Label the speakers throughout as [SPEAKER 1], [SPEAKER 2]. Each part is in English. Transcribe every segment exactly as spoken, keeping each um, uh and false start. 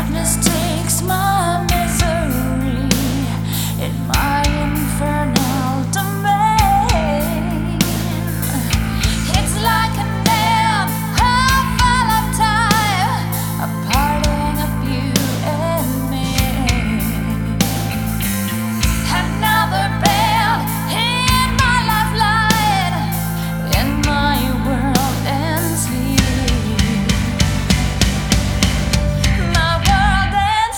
[SPEAKER 1] Darkness takes my misery in my infernal domain. It's like an end of a lifetime, a parting of you and me. Another band in my lifeline, and my world ends here. My world ends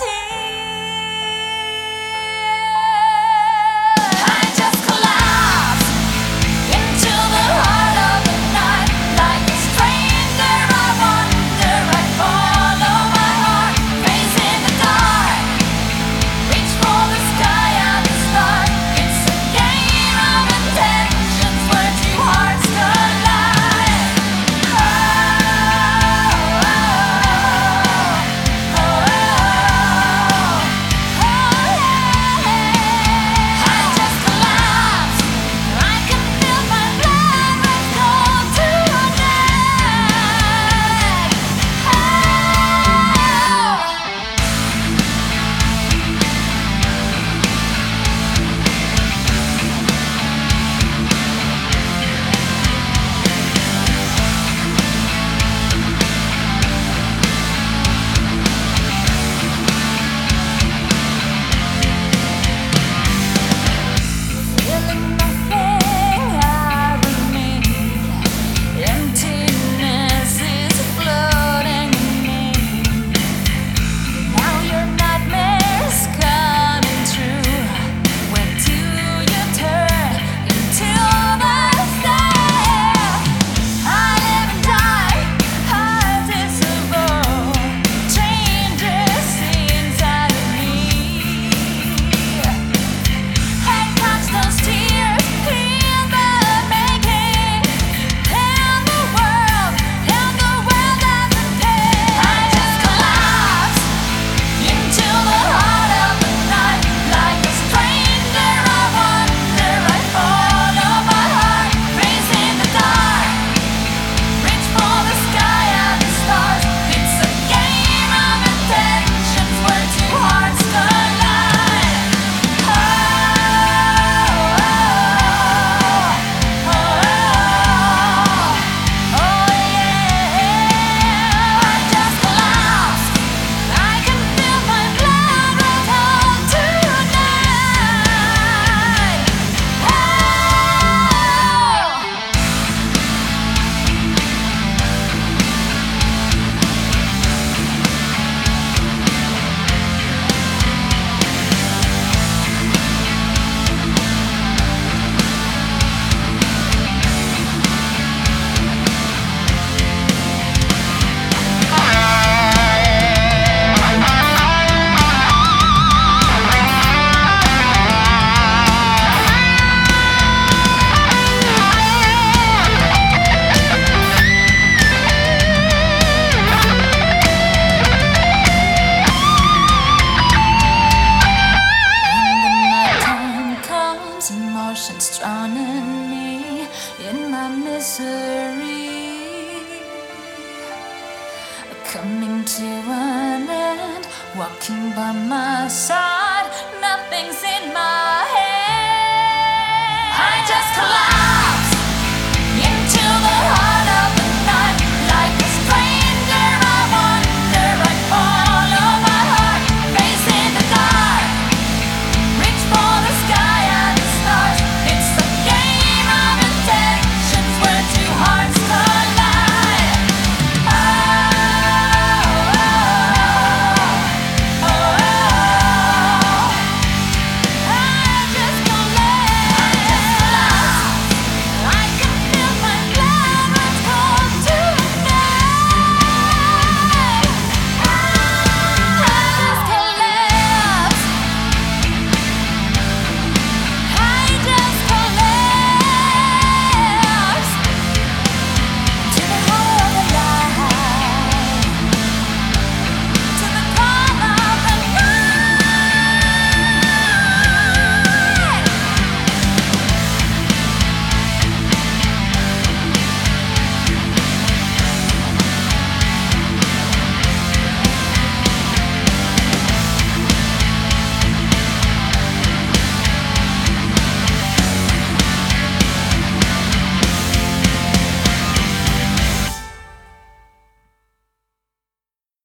[SPEAKER 1] here. I just collapse into the heart of the night. Like a stranger, I wander, I follow my heart, facing the dark. Reach for the sky and the stars. It's a game of intentions where two hearts collide. Oh, oh, oh, oh, yeah. I just collapse. I can feel my blood race cold tonight. Oh. Feeling nothing, I remain. Emptiness is flooding me. Now your nightmares coming true. Where do you turn into the sand? I live and die, heart is a bore. Changes inside of me. I catch those tears, feel the making, and the world, and the world doesn't care. I just collapse into the heart of the night. Like a stranger, I wander, I follow my heart, facing the dark. Reach for the sky and the stars. It's a game of intentions where two hearts collide. Oh, oh, oh, oh, yeah. I just collapse. I can feel my blood run cold tonight. Oh. When the nighttime comes, emotions drowning me in my misery. Coming to an end, walking by my side, nothing's in my head.